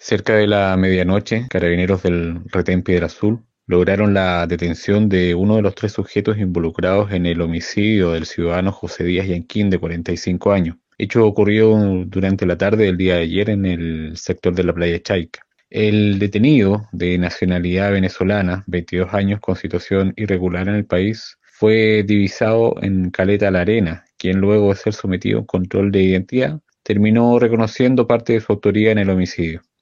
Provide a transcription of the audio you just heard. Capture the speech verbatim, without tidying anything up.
Cerca de la medianoche, carabineros del Retén Piedra Azul lograron la detención de uno de los tres sujetos involucrados en el homicidio del ciudadano José Díaz Yanquín, de cuarenta y cinco años. Hecho ocurrió durante la tarde del día de ayer en el sector de la playa Chaica. El detenido, de nacionalidad venezolana, veintidós años, con situación irregular en el país, fue divisado en Caleta La Arena, quien, luego de ser sometido a un control de identidad, terminó reconociendo parte de su autoría en el homicidio.